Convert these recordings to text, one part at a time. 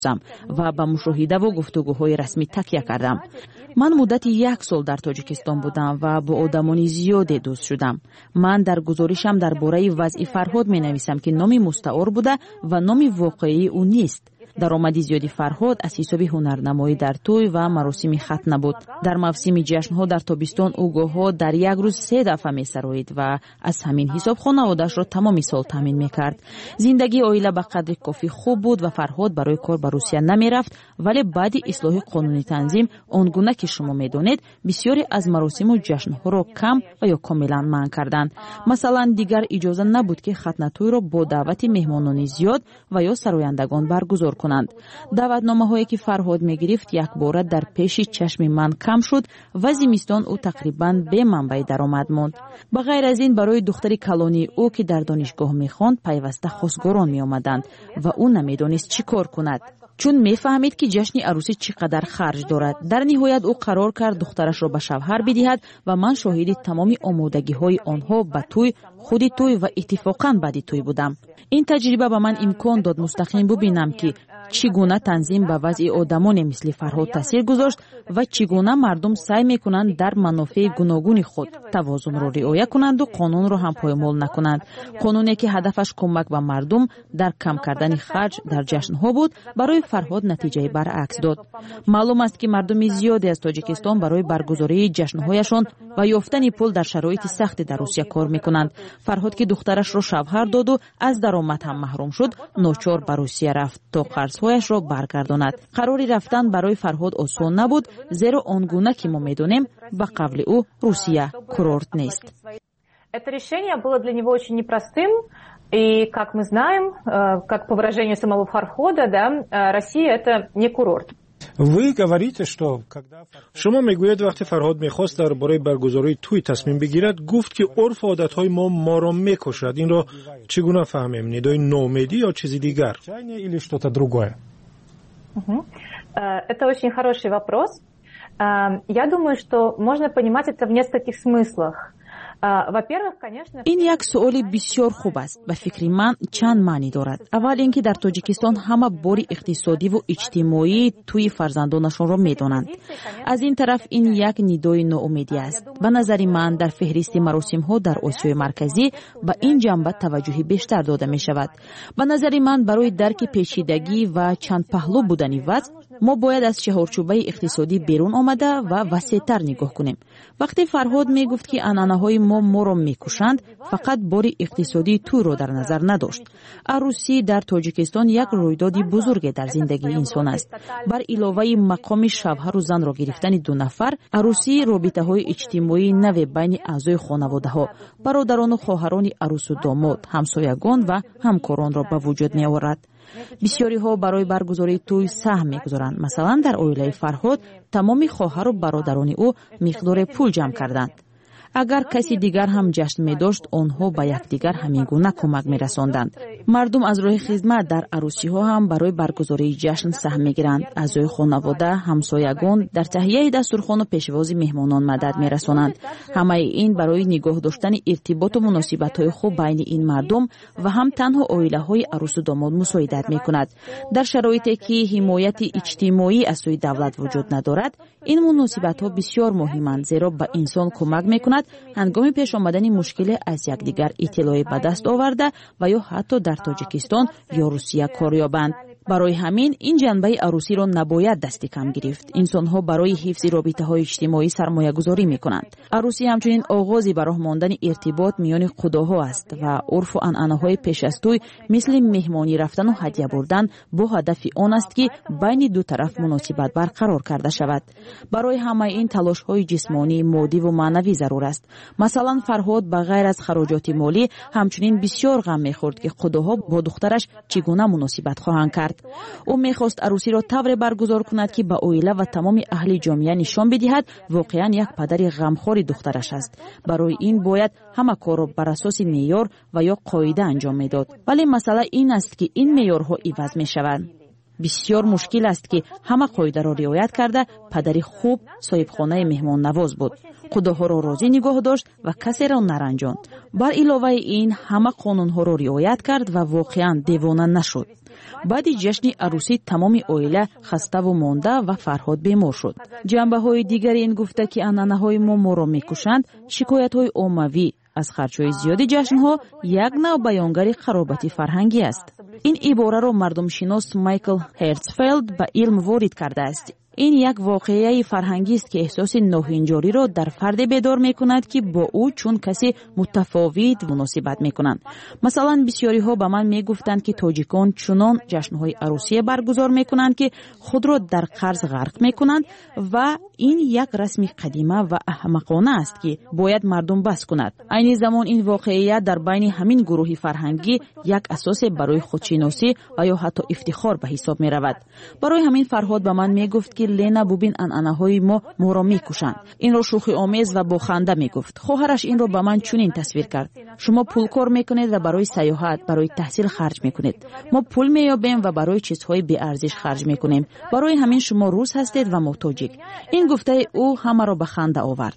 و به مشاهده و گفتگوهای رسمی تکیه کردم. من مدت 1 سال در تاجیکستان بودم و با آدمانی زیادی دوست شدم. من در گزارشم درباره وضع فرهاد می نویسم که نامی مستعار بوده و نامی واقعی او نیست. درآمدی زیادی فرهاد از حساب هنرنمایی در توی و مراسم ختنه بود. در موسم جشن‌ها در تابستان او گاه‌ها در یک روز 3 دفعه می‌سرایید و از همین حساب خانواده‌اش را تمام سال تامین می‌کرد. زندگی عائله به قدر کافی خوب بود و فرهاد برای کار به روسیه نمی‌رفت، ولی بعد اصلاح قانونی تنظیم آنگونه که شما می‌دانید بسیاری از مراسم و جشن‌ها را کم و یا کاملا منع کردند. مثلا دیگر اجازه نبود که ختنه توی را با دعوت مهمانان زیاد و یا سرایندگان برگزار کنند. دعوتنامه‌هایی که فرهاد می‌گرفت یک بار در پیش چشم من کم شد و زمستان او تقریباً به منبع درآمد ماند. به غیر از این برای دختر کلانی او که در دانشگاه می‌خواند پیوسته خواستگاران می‌آمدند و او نمی‌دانست چی کار کند. چون می‌فهمید که جشن عروسی چقدر خرج دارد. در نهایت او قرار کرد دخترش را به شوهر بدهد و من شاهد تمام آمادگی‌های آنها به توی، خود توی و اتفاقاً بعد توی بودم. این تجربه به من امکان داد مستقیم ببینم که چگونه تنظیم به وضع آدمان مثل فرهاد تاثیر گذاشت و چگونه مردم سعی میکنند در منافع گوناگون خود توازن را رعایت کنند و قانون را هم پایمال نکنند. قانونی که هدفش کمک به مردم در کم کردن خرج در جشن‌ها بود، برای فرهاد نتیجه برعکس داد. معلوم است که مردم زیادی از تاجیکستان برای برگزاری جشن‌هایشان و یافتن پول در شرایط سخت در روسیه کار میکنند. فرهاد که دخترش را شوهر داد و از درآمد هم محروم شد، ناچار به روسیه رفت تا قرض‌هایش را برگرداند. قراری رفتن برای فرهاد آسان نبود، زیرا آنگونه که ما می‌دانیم به قول او روسیه کورورت نیست. Это решение было для него очень непростым, и, как мы знаем, как по выражению самого Фархода, да, Россия это не курорт. شما میگوید وقتی فرهاد میخواست درباره برگزاری توی تصمیم بگیرد، گفت که عرف و عادتهای ما را میکشد. این را چگونه فهمیم؟ ندای نومیدی یا چیزی دیگر؟ Это очень хороший вопрос. Я думаю, что можно понимать это в нескольких смыслах. این یک سؤال بسیار خوب است. به فکر من چند معنی دارد. اول اینکه در تاجیکستان همه باری اقتصادی و اجتماعی توی فرزندانشان را میدانند. از این طرف این یک ندای ناامیدی است. به نظر من در فهرست مراسم ها در آسیای مرکزی به این جنبه توجه بیشتر داده می شود. به نظر من برای درک پیچیدگی و چند پهلو بودن وضع ما باید از چهارچوبه اقتصادی بیرون آمده و وسیع‌تر نگاه کنیم. وقتی فرهاد می گفت که عنعنه‌های ما را میکشند، فقط بار اقتصادی تو را در نظر نداشت. عروسی در تاجیکستان یک رویداد بزرگ در زندگی انسان است. بر علاوه مقام شوهر و زن را گرفتن 2 نفر، عروسی رابطه‌های اجتماعی نو بین اعضای خانواده‌ها، برادران و خواهران عروس و داماد، همسایگان و همکاران را به وجود می‌آورد. بسیاری ها برای برگزاری توی سهم می‌گذارند. مثلا در عائله فرهاد تمام خواهر و برادران او مقدار پول جمع کردند. اگر کسی دیگر هم جشن می داشت، آنها به یکدیگر همینگونه کمک می رساندند. مردم از راه خدمت در عروسی ها هم برای برگزاری جشن سهم می گیرند. اعضای خانواده، همسایگان در تهیه دسترخوان و پیشواز مهمانان مدد می رسانند. همه این برای نگاه داشتن ارتباط و مناسبت های خوب بین این مردم و هم تنها عائله های عروس و داماد مساعدت می کند. در شرایطی که حمایت اجتماعی از سوی دولت وجود ندارد، این مناسبت ها بسیار مهمند، زیرا به انسان کمک می کند هنگام پیش آمدن مشکل از یکدیگر اطلاع به دست آورده و یا حتی در تاجیکستان یا روسیه کار یابند. برای همین این جنبه عروسی را نباید دست کم گرفت. انسان‌ها برای حفظ رابطه‌های اجتماعی سرمایه‌گذاری می‌کنند. عروسی همچنین آغازی به راه ماندن ارتباط میان خداها است و عرف و عنعنه‌های پیش از توی مثل مهمانی رفتن و هدیه بردن با هدف آن است که بین دو طرف مناسبت برقرار کرده شود. برای همه این تلاش‌های جسمانی، مادی و معنوی ضرور است. مثلا فرهاد به غیر از خراجات مالی همچنین بسیار غم می‌خورد که خداها با دخترش چگونه مناسبت خواهند کرد. او میخواست عروسی را طوری برگزار کند که به عائله و تمام اهل جامعه نشان بدهد واقعا یک پدر غمخوار دخترش است. برای این باید همه کار را بر اساس معیار و یا قاعده انجام میداد. ولی مسئله این است که این معیارها عوض میشوند. بسیار مشکل است که همه قاعده را رعایت کرده پدری خوب صاحبخانه مهمان نواز بود. خداها را راضی نگاه داشت و کسی را نرنجاند. بر علاوه این همه قانونها را رعایت کرد و واقعا دیوانه نشد. بعد جشن عروسی تمام عائله خسته و مانده و فرهاد بیمار شد. جنبه‌های دیگر این گفته که انعنه‌های ما را می‌کشند، شکایت‌های عمومی از خرچ‌های زیاد جشن‌ها یک نوع بیانگر خرابتی فرهنگی است. این عباره را مردم شناس مایکل هرتزفلد به علم وارد کرده است. این یک واقعه فرهنگی است که احساس ناهنجاری را در فرد بیدار می‌کند که با او چون کسی متفاوت مناسبت می‌کنند. مثلا بسیاری ها به من می‌گفتند که تاجیکان چنان جشن‌های عروسی برگزار می‌کنند که خود را در قرض غرق می‌کنند و این یک رسم قدیمه و احمقانه است که باید مردم بس کند. عین زمان این واقعه در بین همین گروه فرهنگی یک اساس برای خودشناسی و یا حتی افتخار به حساب می‌رود. برای همین فرهاد به من می‌گفت که لینا ببین انعنه‌های ما را می‌کشند. این را شوخی آمیز و با خنده می‌گفت. خواهرش این را به من چنین تصویر کرد: شما پول کار می‌کنید و برای سیاحت، برای تحصیل خرج می‌کنید. ما پول می‌یابیم و برای چیزهای بی‌ارزش خرج می‌کنیم. برای همین شما روس هستید و ما تاجیک. این گفته او همه را به خنده آورد.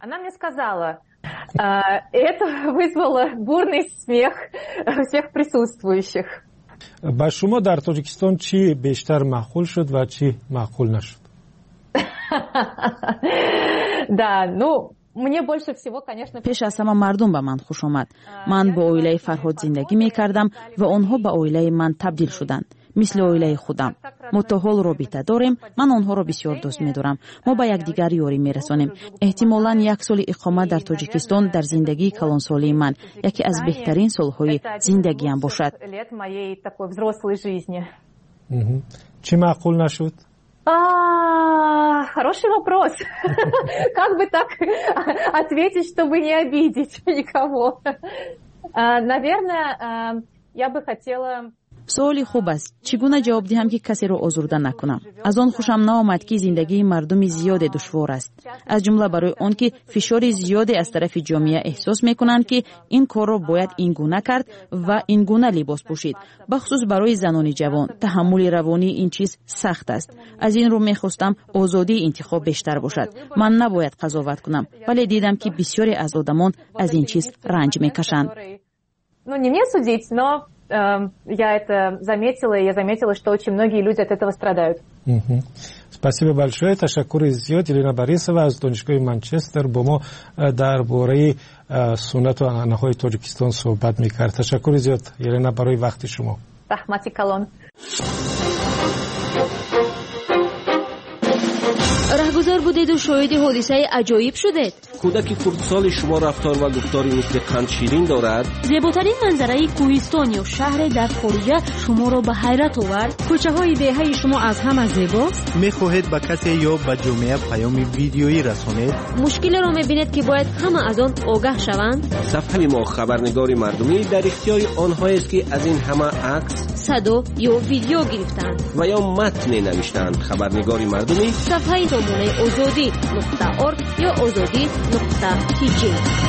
Это вызвало бурный смех всех присутствующих. با شما در تاجیکستان چی بیشتر معقول شد و چی معقول نشد؟ Да, ну, мне больше всего, конечно... پیش از همه مردم به من خوش آمد. من با عائله فرهاد زندگی می کردم و آنها به عائله من تبدیل شدند. مثل عائله خودم. ما تا حال رابطه داریم. من آنها را بسیار دوست می دارم. ما به یکدیگر یاری می رسانیم. احتمالاً یک سال اقامت در تاجیکستان در زندگی کلانسالی من یکی از بهترین سالهای زندگیم باشد. چی معقول نشد؟ Хороший вопрос. Как бы так ответить, чтобы не обидеть никого? Наверное, я бы хотела... سوالی خوب است. چگونه جواب دهم که کسی را آزرده نکنم؟ از آن خوشم نآمد که زندگی مردم زیاد دشوار است. از جمله برای آن که فشار زیادی از طرف جامعه احساس میکنند که این کار را باید این گونه کرد و این گونه لباس پوشید. بخصوص برای زنان جوان تحمل روانی این چیز سخت است. از این رو میخواستم آزادی انتخاب بیشتر башад. من نباید قضاوت کنم، ولی دیدم که بسیاری از آدمان از این چیز رنج میکشند. Ну, не мне судить, но я это заметила, и я заметила, что очень многие люди от этого страдают. спасибо большое. تشکر زیاد. یلینا باریسова از دانشگاه منچستر با ما درباره سنت و انعنه‌های تاجیکستان صحبت می‌کرد. تشکر زیاد یلینا برای وقت شما. رحمتی کلان. رهگذار بودید و شاهد حادثه عجایب شدید. کودک خردسال شما رفتار و گفتاری مثل قند شیرین دارد. زیباترین منظره کوهستان یا شهر در خارجه شما را به حیرت آورد. کوچه های دهه شما از همه زیباست. میخواهید به کسی یا به جامعه پیام ویدیویی رسانید؟ مشکلی را میبینید که باید همه از آن آگاه شوند. صفحه ما خبرنگار مردمی در اختیار آنهایی است که از این همه عکس، صدا یا ویدیو گرفتند و یا متن نوشتند. خبرنگار مردمی صفحه نمونه azadi.org یا azadi.kg.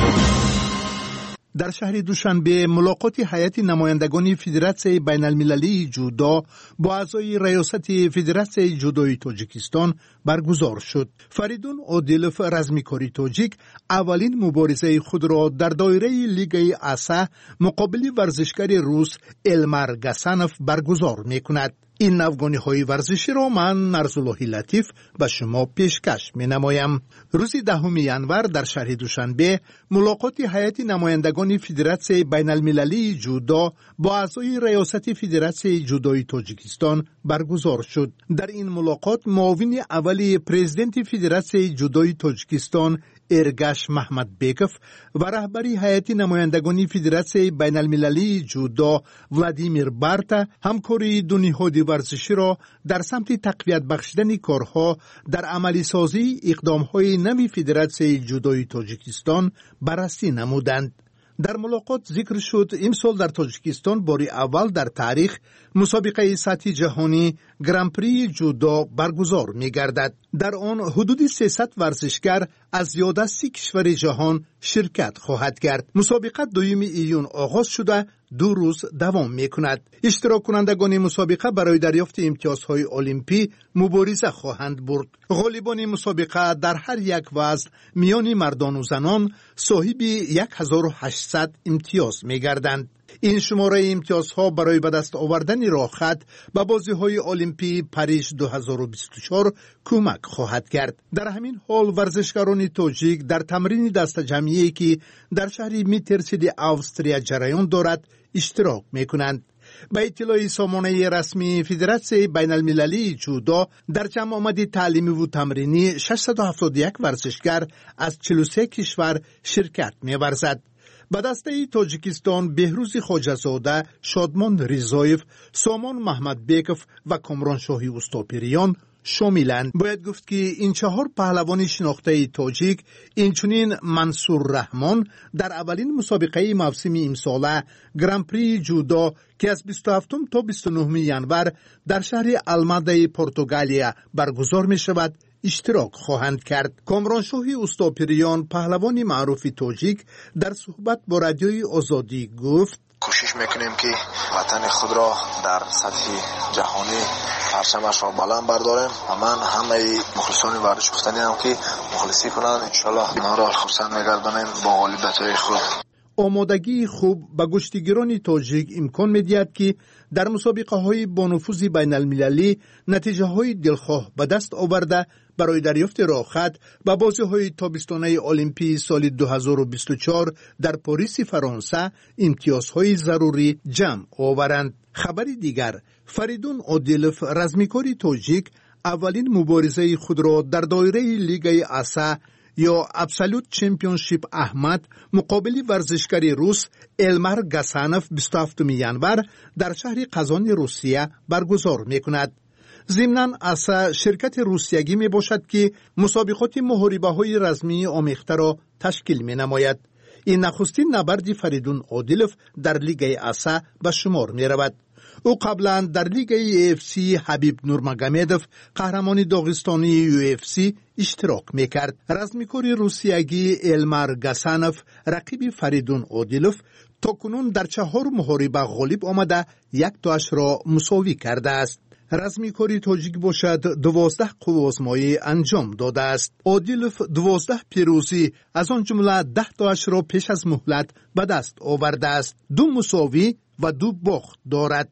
در شهر دوشنبه ملاقات هیئت نمایندگان فدراسیون بین المللی جودو با اعضای ریاست فدراسیون جودوی تاجیکستان برگزار شد. فریدون عادلوف رزمیکاری تاجیک اولین مبارزه خود را در دایره لیگ اسا مقابل ورزشکار روس المار گاسانوف برگزار می‌کند. این نوگانی های ورزشی را من نرزالله لطیف به شما پیشکش می نمایم. روز 10 ژانویه در شهر دوشنبه ملاقات هیئت نمایندگان فدراسیون بین المللی جودو با اعضای ریاست فدراسیون جودوی تاجیکستان برگزار شد. در این ملاقات معاون اول پرزیدنت فدراسیون جودوی تاجیکستان ارگاش محمد بیگف و رهبری هیئت نمایندگان فدراسیون بین المللی جودو ولادیمیر بارتا همکاری دو نهاد ورزشی را در سمت تقویت بخشیدن کارها در عملی سازی اقدام‌های نوی فدراسیون جودوی تاجیکستان بررسی نمودند. در ملاقات ذکر شد امسال در تاجیکستان بار اول در تاریخ مسابقه سطحی جهانی گرانپری جودو برگزار می‌گردد. در آن حدود 300 ورزشگر از یاد 30 کشور جهان شرکت خواهد کرد. مسابقه 2 ایون آغاز شده 2 روز دوام می‌کند. اشتراک کنندگان مسابقه برای دریافت امتیازهای المپی مبارزه خواهند برد. غالبان مسابقه در هر یک وزن میان مردان و زنان صاحب 1800 امتیاز می‌گردند. این شماره امتیازها برای به دست آوردن راه خط به بازی‌های المپی پاریژ 2024 کمک خواهد کرد. در همین حال ورزشکاران تاجیک در تمرین دست جمعی که در شهر میترسید استریا جریان دارد اشتراک می‌کنند. به اطلاع سامانه رسمی فدراسیون بین المللی جودو در جمع آمد تعلیمی و تمرینی 671 ورزشگر از 43 کشور شرکت می‌ورزد. به دسته تاجیکستان بهروز خواجه‌زاده، شادمان رضایف، سامان محمد بیکف و کامران شاهی استاپریان شاملند. باید گفت که این 4 پهلوان شناخته تاجیک اینچنین منصور رحمان در اولین مسابقه موسم امساله گرانپری جودو که از 27 تا 29 ینور در شهر الماده پرتغالیا برگزار می شود اشتراک خواهند کرد. کامران شاهی استاپریان پهلوان معروف تاجیک در صحبت با رادیوی آزادی گفت کوشش میکنیم که وطن خود را در سطح جهانی پرچمش را بلند برداریم و من همه مخلصان ورزش گفتنی هم که مخلصی کنند انشالله ما را خرسند میگردانیم با غالبیت‌های خود. آمادگی خوب به گشتیگران تاجیک امکان می‌دهد که در مسابقه‌های با نفوذ بین المللی نتیجه‌های دلخواه به دست آورده برای دریافت راه خط به بازی‌های تابستانه المپی سال 2024 در پاریس فرانسه امتیازهای ضروری جمع آورند. خبری دیگر، فریدون عادلف رزمیکاری تاجیک اولین مبارزه خود را در دایره لیگ آسا یا ابسولوت چمپیونشیپ احمد مقابل ورزشکار روس المار گاسانوف 27 ینور در شهر قزان روسیه برگزار می‌کند. ضمناً آسا شرکت روسیگی میباشد که مسابقات محاربه‌های رزمی آمیخته را تشکیل می‌نماید. این نخستین نبرد فریدون عادلف در لیگ آسا به شمار می‌رود. او قبلا در لیگ UFC حبیب نورمگامدوف قهرمان داغستانی UFC اشتراک میکرد. رزمیکار روسیگی المار گاسانوف رقیب فریدون عادلف تاکنون در 4 محاربه غالب آمده 1 تاش را مساوی کرده است. رزمیکاری تاجیک باشد 12 قوازمایی انجام داده است. عادلف 12 پیروزی از آن جمله 10 تاش را پیش از مهلت به دست آورده است. 2 مساوی و 2 باخت دارد.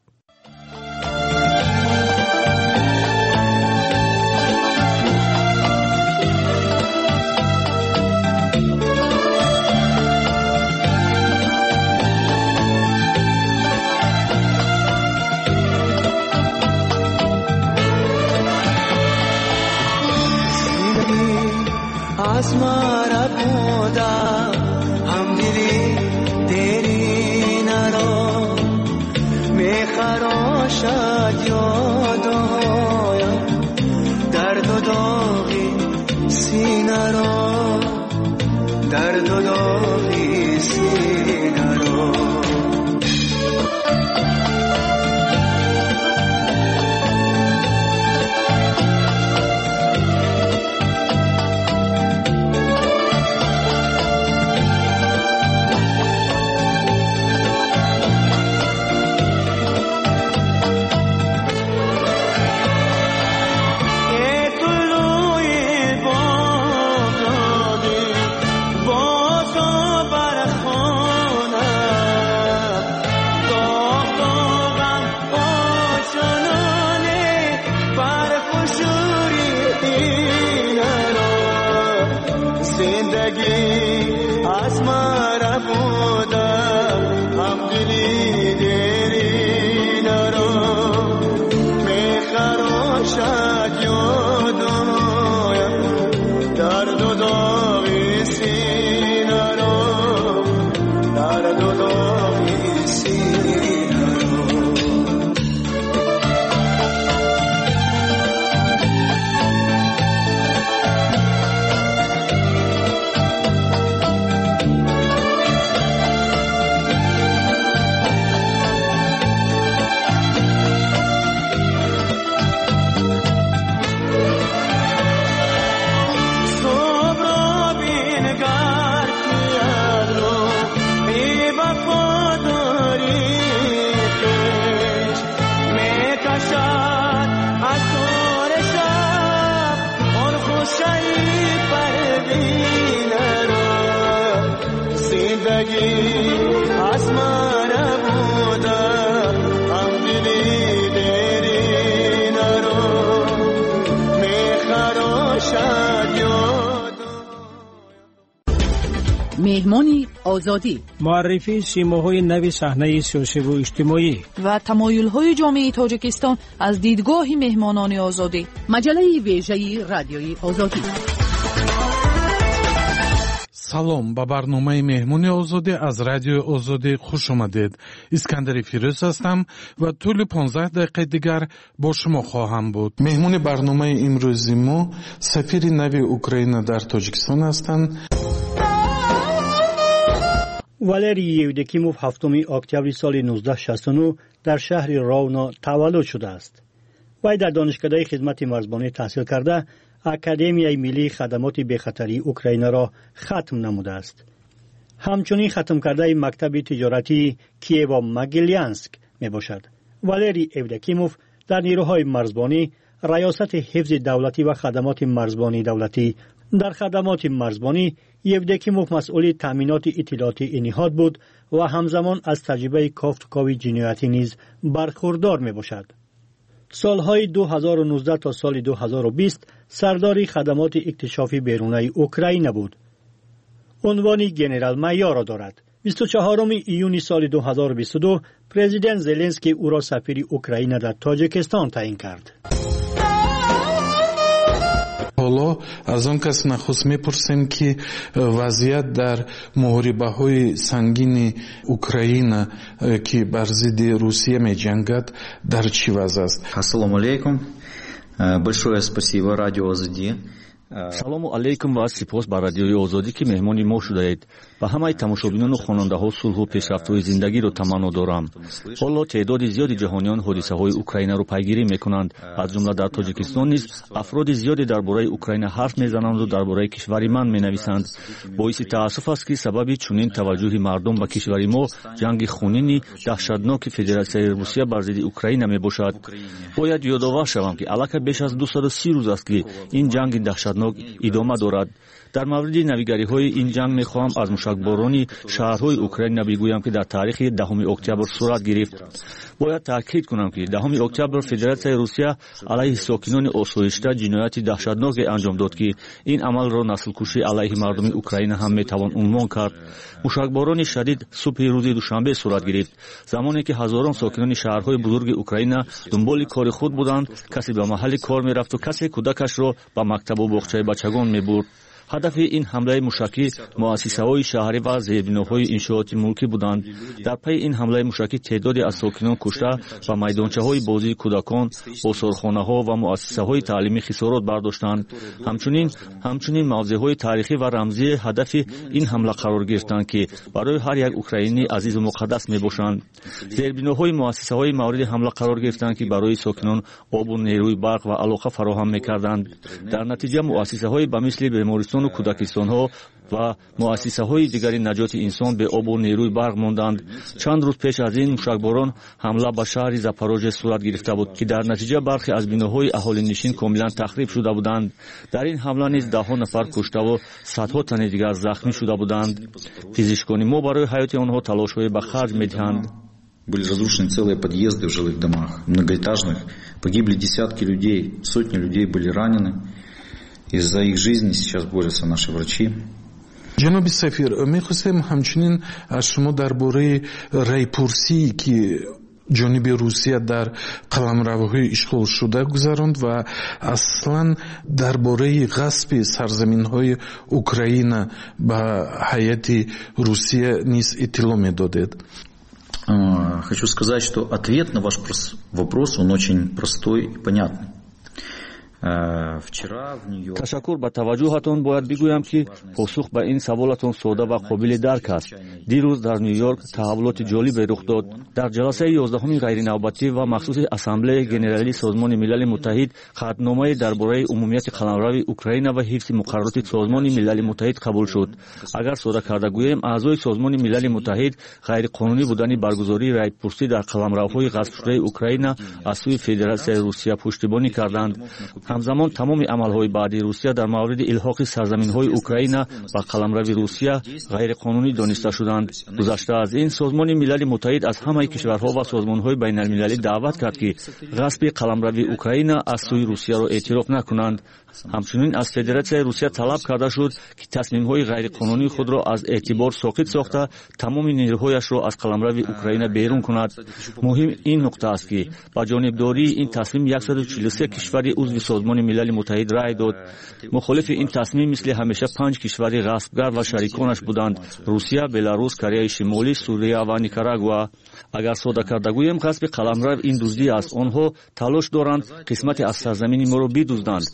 आसमां खुदा हम दिली तेरी नरो मैं खरोशा याद होया दर्द दोगी सीना रो दर्द दोगी सीना रो زندگی از من نبوده هم دلی دیری نرو میخراشد یاد مهمانی آزادی معرفی سیماهای نوی صحنه سیاسی و اجتماعی و تمایل‌های جامعه تاجیکستان از دیدگاه مهمانان آزادی مجله ویژه رادیوی آزادی салом ба барномаи меҳмони озодӣ аз радиои озодӣ хуш омадед. искандари фирӯз ҳастам ва тӯли 15 дақиқаи дигар бо шумо хоҳам буд. меҳмони барномаи имрӯзи мо сафири нави Украина дар Тоҷикистон ҳастанд. валерий евдокимов 7 октябри соли 1969 дар шаҳри ровно таваллуд шудааст. вай дар донишгоҳи хизмати марзбонӣ таҳсил карда академияи миллии хадамоти бехатарии Украинаро хатм намудааст. ҳамчунин хатм кардаи мактаби тиҷоратии Киево-Могилянск мебошад. валерий евдокимов дар нирӯҳои марзбонӣ раёсати ҳифзи давлатӣ ва хадамоти марзбонии давлатӣ. дар хадамоти марзбонӣ евдокимов масъули таъминоти иттилоотии ниҳод буд ва ҳамзамон аз таҷрибаи кофтукови ҷиноятӣ низ бархурдор мебошад. солҳои 2019 то соли 2020 сардори хадамоти иктишофи берунаи Украина буд. унвони генерал-майёрро дорад. 24 июни соли 2022 президент Зеленский ӯро сафири Украина дар Тоҷикистон таъин кард. ҳоло аз он кас нахуст мепурсем ки вазъият дар муҳорибаҳои сангини Украина ки бар зидди Русия меҷангад дар чӣ вазъ аст? Ассалому алейкум. Большое спасибо радио Озоди. салому алейкум ва сипос ба радиои озодӣ ки меҳмони мо шудаед. ба ҳамаи тамошобинону хонандаҳо сулҳу пешрафтҳои зиндагиро таманно дорам. ҳоло теъдоди зиёди ҷаҳониён ҳодисаҳои Украинаро пайгирӣ мекунанд. аз ҷумла дар Тоҷикистон низ афроди зиёде дар бораи Украина ҳарф мезананд ва дар бораи кишвари ман менависанд. боиси таассуф аст ки сабаби чунин таваҷҷӯҳи мардум ба кишвари мо ҷанги хунини даҳшатноки Федератсияи Русия бар зидди Украина мебошад. бояд ёдовар шавам ки аллакай беш аз 230 рӯз аст ки ин ҷанги даҳшатнок идома дорад. дар мавриди навигариҳои ин ҷанг мехоҳам аз мушакборони шаҳрҳои Украина бигӯям ки дар таърихи 10 октябр сурат гирифт. бояд таъкид кунам ки 10 октябр Федератсияи Русия алайҳи сокинони осоишта ҷинояти даҳшатноке анҷом дод ки ин амалро наслкушӣ алайҳи мардуми Украина ҳам метавон унвон кард. мушакборони шадид субҳи рӯзи душанбе сурат гирифт. замоне ки ҳазорон сокинони шаҳрҳои бузурги Украина дунболи кори худ буданд, касе ба маҳалли кор мерафту касе кӯдакашро ба мактабу боғчаи бачагон мебурд. ҳадафи ин ҳамлаи мушакӣ муассисаҳои шаҳрӣ ва зербиноҳои иншооти мулкӣ буданд. дар пайи ин ҳамлаи мушакӣ теъдоде аз сокинон кушта ва майдончаҳои бозии кӯдакон, осорхонаҳо ва муассисаҳои таълимӣ хисорот бардоштанд. ҳамчунин мавзеъҳои таърихӣ ва рамзӣ ҳадафи ин ҳамла қарор гирифтанд ки барои ҳар як украинӣ азизу муқаддас мебошанд. зербиноҳои муассисаҳои мавриди ҳамла қарор гирифтанд ки барои сокинон обу нерӯи барқ ва алоқа фароҳам мекарданд. дар натиҷа муассисаҳои ба мисли бемористону кӯдакистонҳо ва муассисаҳои дигари наҷоти инсон бе обу нерӯи барқ монданд. чанд рӯз пеш аз ин мушакборон ҳамла ба шаҳри Запорожье сурат гирифта буд ки дар натиҷа бархе аз биноҳои аҳолинишин комилан тахриб шуда буданд. дар ин ҳамла низ даҳҳо нафар куштаву садҳо тани дигар захмӣ шуда буданд. физишкони мо барои ҳаёти онҳо талошҳое ба харҷ медиҳанд. Были разрушены целые подъезды в жилых домах, многоэтажных. Погибли десятки людей, сотни людей были ранены. И за их жизни сейчас борются наши врачи. ҷаноби сафир, мехостем ҳамчунин аз шумо дар бораи райпурсии ки ҷониби Русия дар қаламравҳои ишғолшуда гузаронд ва аслан дар бораи ғасби сарзаминҳои Украина ба ҳайати Русия низ иттилоъ медодед. Хочу сказать, что ответ на ваш вопрос, он очень простой и понятный. ташаккур ба таваҷҷӯҳатон. бояд бигӯям ки посух ба ин саволатон сода ва қобили дарк аст. дирӯз дар Нью-Йорк таҳаввулоти ҷолибе рух дод. дар ҷаласаи 11 ғайринавбатӣ ва махсуси ассамблеяи генералии Созмони Милали Муттаҳид қатъномае дар бораи умумияти қаламрави Украина ва ҳифзи муқаррароти Созмони Милали Муттаҳид қабул шуд. агар сода карда гӯем, аъзои Созмони Милали Муттаҳид ғайриқонунӣ будани баргузории райпурсӣ дар қаламравҳои ғасбшудаи Украина аз сӯи Федератсияи Русия пуштибонӣ карданд. ҳамзамон тамоми амалҳои баъди русия дар мавриди илҳоқи сарзаминҳои украина ба қаламрави русия ғайриқонунӣ дониста шуданд. гузашта аз ин созмони милали муттаҳид аз ҳамаи кишварҳо ва созмонҳои байналмилалӣ даъват кард ки ғасби қаламрави украина аз сӯи русияро эътироф накунанд. ҳамчунин аз федератсияи русия талаб карда шуд ки тасмимҳои ғайриқонунии худро аз эътибор соқит сохта тамоми нерӯҳояшро аз қаламрави украина берун кунад. муҳим ин нуқта аст ки ба ҷонибдории ин тасмим 143 кишвари узви созмони милали муттаҳид рай дод. мухолифи ин тасмим мисли ҳамеша 5 кишвари ғасбгар ва шариконаш буданд: русия, беларус, кореяи шимолӣ, сурия ва никарагуа. агар сода карда гӯем ғасби қаламрав ин дуздӣ аст. онҳо талош доранд қисмате аз сарзамини моро бидузданд.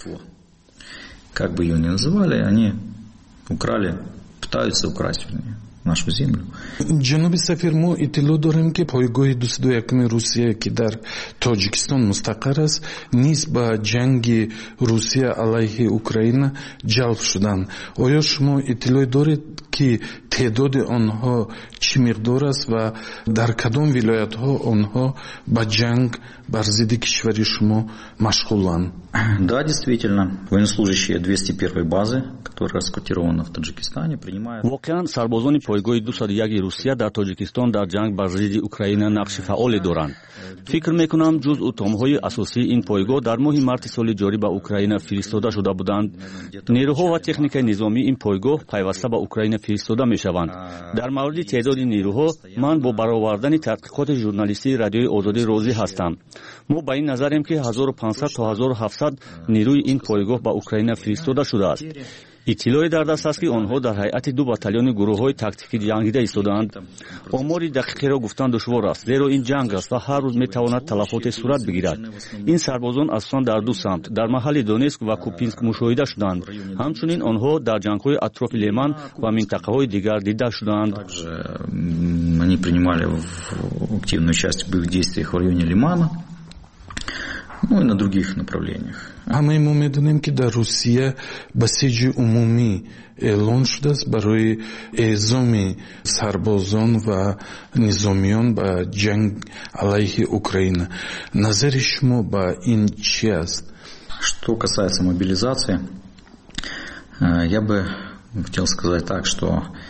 Как бы ее ни называли, они украли, пытаются украсть нашу землю. ҷаноби сафир, мо иттилоъ дорем ки пойгоҳи 21 русия ки дар тоҷикистон мустақар аст низ ба ҷанги русия алайҳи украина ҷалб шуданд. оё шумо иттилоъ доред ки теъдоди онҳо чӣ миқдор аст ва дар кадом вилоятҳо онҳо ба ҷанг бар зидди кишвари шумо машғуланд? Да, действительно, военнослужащие 201-й базы, которая расквартирована в Таджикистане, принимают... воқеан сарбозони пойгоҳи 201-и русия дар тоҷикистон дар ҷанг бар зидди украина нақши фаъоле доранд. фикр мекунам ҷузъу томҳои асосии ин пойгоҳ дар моҳи марти соли ҷорӣ ба украина фиристода шуда буданд. нерӯҳо ва техникаи низомии ин пойгоҳ пайваста ба украина фиристода мешаванд. дар мавриди теъдоди нерӯҳо ман бо баровардани тадқиқоти журналистии радиои озодӣ розӣ ҳастам. мо ба ин назарем ки 1500 то 1700 нерӯи ин пойгоҳ ба украина фиристода шудааст. иттилои дар даст аст ки онҳо дар ҳайати 2 батальони гурӯҳҳои тактикӣ ҷангида истодаанд. омори дақиқеро гуфтан душвор аст, зеро ин ҷанг аст ва ҳар рӯз метавонад талафоте сурат бигирад. ин сарбозон асосан дар ду самт дар маҳалли донецк ва купинск мушоҳида шуданд. ҳамчунин онҳо дар ҷангҳои атрофи леман ва минтақаҳои дигар дида шуданд. Они принимали активную часть в боевых действиях в районе Лимана, ну и на других направлениях. ҳамаи мо медонем ки дар русия басиҷи умумӣ эълон шудааст барои эъзоми сарбозон ва низомиён ба ҷанг алайҳи украина. назари шумо ба ин чӣ аст? Что касается мобилизации, я бы хотел сказать так, что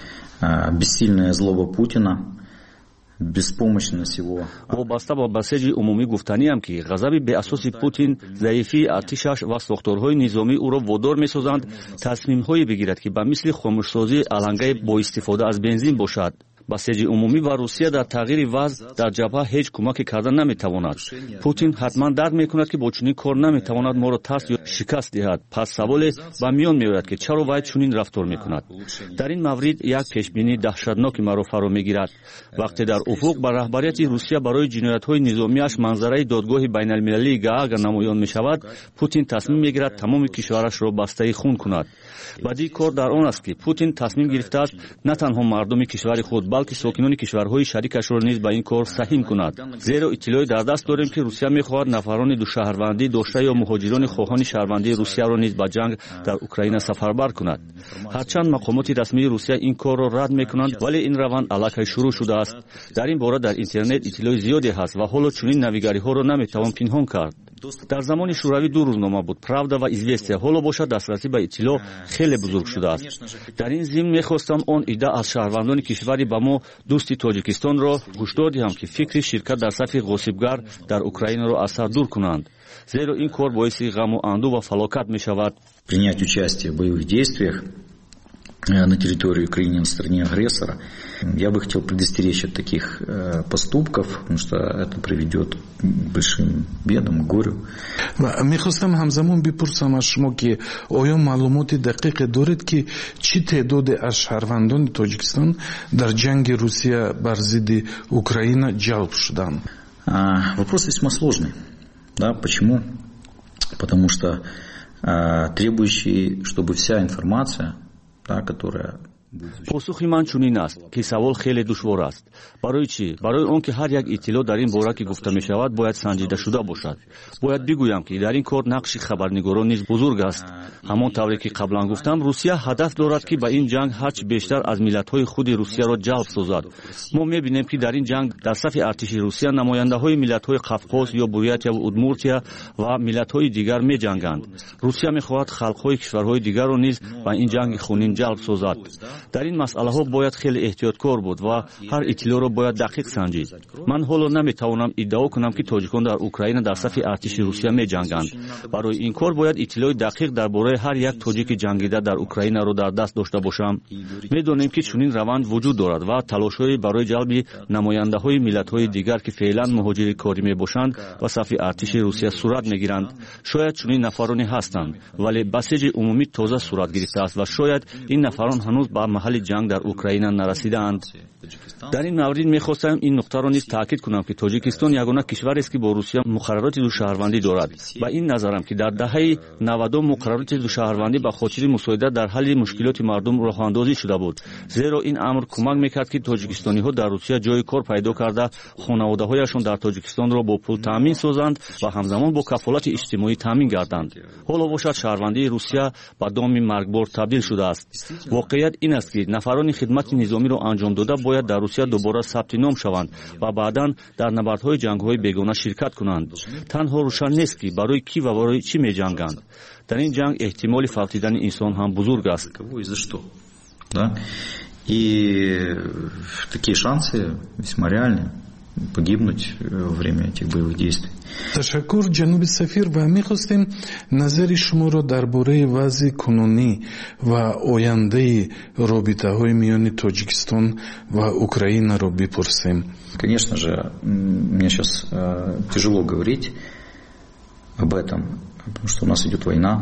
бессильная злоба Путина, беспомощность его... вобаста ба басеҷи умумӣ гуфтаниам ки ғазаби беасоси Путин, заифии артишаш ва сохторҳои низомӣ ӯро водор месозанд тасмимҳое бигирад ки ба мисли хомӯшсозии алангаи боистифода аз бензин бошад. басеҷи умумӣ ва русия дар тағйири вазъ дар ҷабҳа ҳеҷ кӯмаке карда наметавонад. путин ҳатман дарк мекунад ки бо чунин кор наметавонад моро тарс ё шикаст диҳад. пас саволе ба миён меояд ки чаро вай чунин рафтор мекунад. дар ин маврид як пешбинии даҳшатноки маро фаро мегирад. вақте дар уфуқ ба раҳбарияти русия барои ҷиноятҳои низомиаш манзараи додгоҳи байналмилалии гаага намоён мешавад, путин тасмим мегирад тамоми кишварашро бастаи хун кунад. бадии кор дар он аст ки путин тасмим гирифтааст на танҳо мардуми кишвари худ, балки сокинони кишварҳои шарикашро низ ба ин кор саҳим кунад. зеро иттилои дар даст дорем ки русия мехоҳад нафарони душаҳрвандӣ дошта ё муҳоҷирони хоҳони шаҳрвандии русияро низ ба ҷанг дар украина сафарбар кунад. ҳарчанд мақомоти расмии русия ин корро рад мекунанд, вале ин раванд аллакай шурӯъ шудааст. дар ин бора дар интернет иттилои зиёде ҳаст ва ҳоло чунин навигариҳоро наметавон пинҳон кард. дар замони шӯравӣ 2 рӯзнома буд: правда ва известия. ҳоло бошад дастрасӣ ба иттилоъ хеле бузург шудааст. дар ин зимн мехостам он ида аз шаҳрвандони кишвари ба мо дӯсти тоҷикистонро ҳушдор диҳам ки фикри ширкат дар сафи ғосибгар дар украинаро аз сар дур кунанд, зеро ин кор боиси ғаму анду ва фалокат мешавад. Принять участие в боевых действиях на территории Украины, на стороне агрессора, я бы хотел предостеречь от таких поступков, потому что это приведет к большим бедам, к горю. мехостам ҳамзамон бипурсам аз шумо ки оё маълумоти дақиқе доред ки чӣ теъдоде аз шаҳрвандони Тоҷикистон дар ҷанги Русия бар зидди Украина ҷалб шуданд? Вопрос весьма сложный. Да, почему? Потому что требующий, чтобы вся информация, да, которая посухи ман чунин аст ки савол хеле душвор аст. барои чӣ? барои он ки ҳар як иттилоъ дар ин бора ки гуфта мешавад бояд санҷидашуда бошад. бояд бигӯям ки дар ин кор нақши хабарнигорон низ бузург аст. ҳамон тавре ки қаблан гуфтам, русия ҳадаф дорад ки ба ин ҷанг ҳарчи бештар аз миллатҳои худи русияро ҷалб созад. мо мебинем ки дар ин ҷанг дар сафи артиши русия намояндаҳои миллатҳои қавқоз ё бурятия ва удмуртия ва миллатҳои дигар меҷанганд. русия мехоҳад халқҳои кишварҳои дигарро низ ба ин ҷанги хунин ҷалб созад. дар ин масъалаҳо бояд хеле эҳтиёткор буд ва ҳар иттилоъро бояд дақиқ санҷид. ман ҳоло наметавонам иддао кунам ки тоҷикон дар Украина дар сафи артиши русия меҷанганд. барои ин кор бояд иттилоъи дақиқ дар бораи ҳар як тоҷики ҷангида дар Украинаро дар даст дошта бошам. медонем ки чунин раванд вуҷуд дорад ва талошҳои барои ҷалби намояндаҳои миллатҳои дигар ки феълан муҳоҷири корӣ мебошанд ба сафи артиши русия сурат мегиранд. шояд чунин нафароне ҳастанд, вале басеҷи умумӣ тоза сурат гирифтааст ва шояд ин нафарон ҳанӯз ба маҳалли ҷанг дар Украина нарасидаанд. дар ин маврид мехостам ин нуқтаро низ таъкид кунам ки тоҷикистон ягона кишварест ки бо русия муқаррароти душаҳрвандӣ дорад. ба ин назарам ки дар даҳаи 90 муқаррароти душаҳрвандӣ ба хотири мусоидат дар ҳалли мушкилоти мардум роҳандозӣ шуда буд. зеро ин амр кӯмак мекард ки тоҷикистониҳо дар русия ҷои кор пайдо карда хонаводаҳояшон дар тоҷикистонро бо пул таъмин созанд ва ҳамзамон бо кафолати иҷтимоӣ таъмин гарданд. ҳоло бошад шаҳрвандии русия ба доми маргбор табдил шудааст. воқеият ин аст ки нафарони хидмати низомиро анҷом дода бояд дар русия дубора сабти ном шаванд ва баъдан дар набардҳои ҷангҳои бегона ширкат кунанд. танҳо рӯшан нест ки барои кӣ ва барои чӣ меҷанганд. дар ин ҷанг эҳтимоли фавтидани инсон ҳам бузург аст. И такие шансы весьма реальны погибнуть во время этих боевых действий. ташаккур ҷаноби сафир ва мехостем назари шуморо дар бораи вазъи кунунӣ ва ояндаи робитаҳои миёни Тоҷикистон ва Украинаро бипурсем. Конечно же, мне сейчас тяжело говорить об этом, потому что у нас идет война.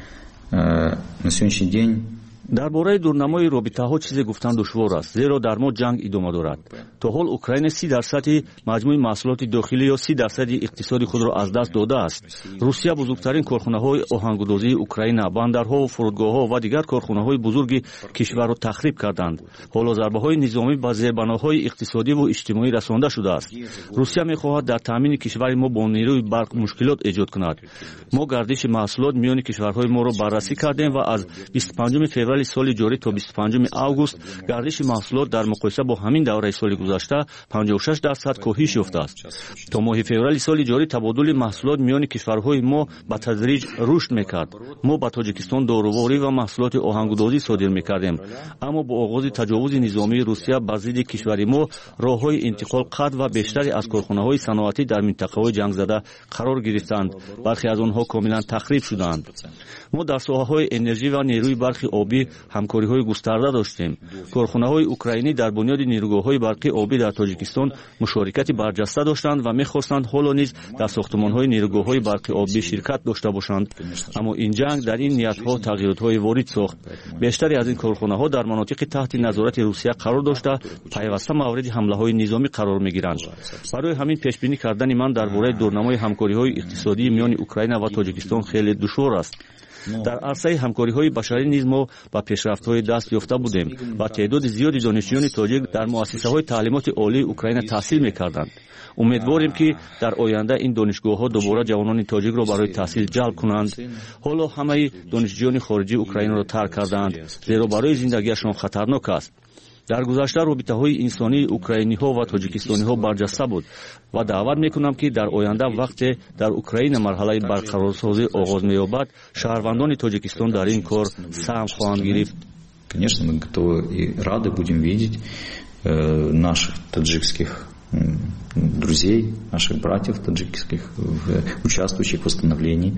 На сегодняшний день дар бораи дурнамои робитаҳо чизе гуфтан душвор аст, зеро дар мо ҷанг идома дорад. то ҳол Украина 30% маҷмӯи маҳсулоти дохилӣ ё 30% иқтисоди худро аз даст додааст. русия бузургтарин корхонаҳои оҳангудозии Украина, бандарҳо, фурудгоҳҳо ва дигар корхонаҳои бузурги кишварро тахриб карданд. ҳоло зарбаҳои низомӣ ба зербаноҳои иқтисодиву иҷтимоӣ расонда шудааст. русия мехоҳад дар таъмини кишвари мо бо нерӯи барқ мушкилот эҷод кунад. мо гардиши маҳсулот миёни кишварҳои моро баррасӣ кардем ва аз 25 феврали соли ҷорӣ то 25 август гардиши маҳсулот дар муқоиса бо ҳамин давраи соли гузашта 56% коҳиш ёфтааст. то моҳи феврали соли ҷорӣ табодули маҳсулот миёни кишварҳои мо ба тадриҷ рушд мекард. мо ба Тоҷикистон доруворӣ ва маҳсулоти оҳангудозӣ содир мекардем. аммо бо оғози таҷовузи низомии Русия ба зидди кишвари мо роҳҳои интиқол қатъ ва бештаре аз корхонаҳои саноатӣ дар минтақаҳои ҷангзада қарор гирифтанд. бархе аз онҳо комилан тахриб шуданд. мо дар соҳаҳои энержӣ ва нерӯи барқи обӣ ҳамкориҳои густарда доштем. корхонаҳои украинӣ дар бунёди нерӯгоҳҳои барқи обӣ дар Тоҷикистон мушорикати барҷаста доштанд ва мехостанд ҳоло низ дар сохтмонҳои нерӯгоҳҳои барқи обӣ ширкат дошта бошанд. аммо ин ҷанг дар ин ниятҳо тағйиротҳои ворид сохт. бештаре аз ин корхонаҳо дар манотиқи таҳти назорати Русия қарор дошта пайваста мавриди ҳамлаҳои низомӣ қарор мегиранд. барои ҳамин пешбинӣ кардани ман дар бораи дурнамои ҳамкориҳои иқтисодии миёни Украина ва Тоҷикистон хеле душвор аст. дар арсаи ҳамкориҳои башарӣ низ мо ба пешрафтҳои даст ёфта будем ва теъдоди зиёди донишҷӯёни тоҷик дар муассисаҳои таълимоти олии Украина таҳсил мекарданд. умедворем ки дар оянда ин донишгоҳҳо дубора ҷавонони тоҷикро барои таҳсил ҷалб кунанд. ҳоло ҳамаи донишҷӯёни хориҷии Украинаро тарк карданд, зеро барои зиндагиашон хатарнок аст. дар гузашта робитаҳои инсонии украиниҳо ва тоҷикистониҳо барҷаста буд ва даъват мекунам ки дар оянда вақте дар Украина марҳалаи барқарорсозӣ оғоз меёбад, шаҳрвандони Тоҷикистон дар ин кор саҳм хоҳанд гирифт. Конечно, мы готовы и рады будем видеть наших таджикских друзей, наших братьев таджикских, участвующих в восстановлении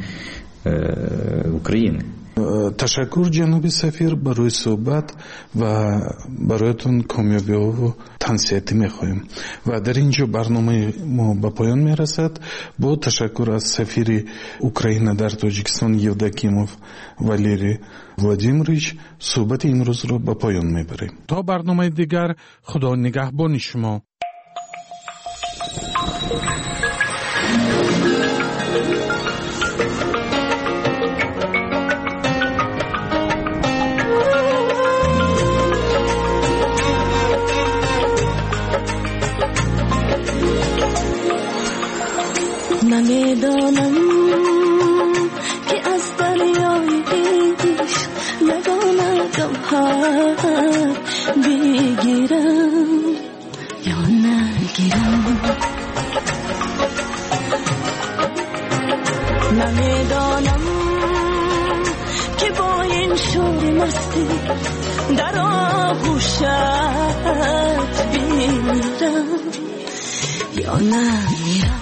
Украины. ташаккур ҷаноби сафир барои суҳбат ва бароятон комёбиҳо тавсиятӣ мехоҳем ва дар ин ҷо барномаи мо ба поён мерасад. бо ташаккур аз сафири Украина дар Тоҷикистон Евдокимов Валерий Владимирович суҳбати имрӯзро ба поён мебарем. то барномаи дигар, худо нигаҳбони шумо. راحت بگیرم یا نگیرم. نمیدانم که با این شور مستی در آغوشت بمیرم یا نمیرم.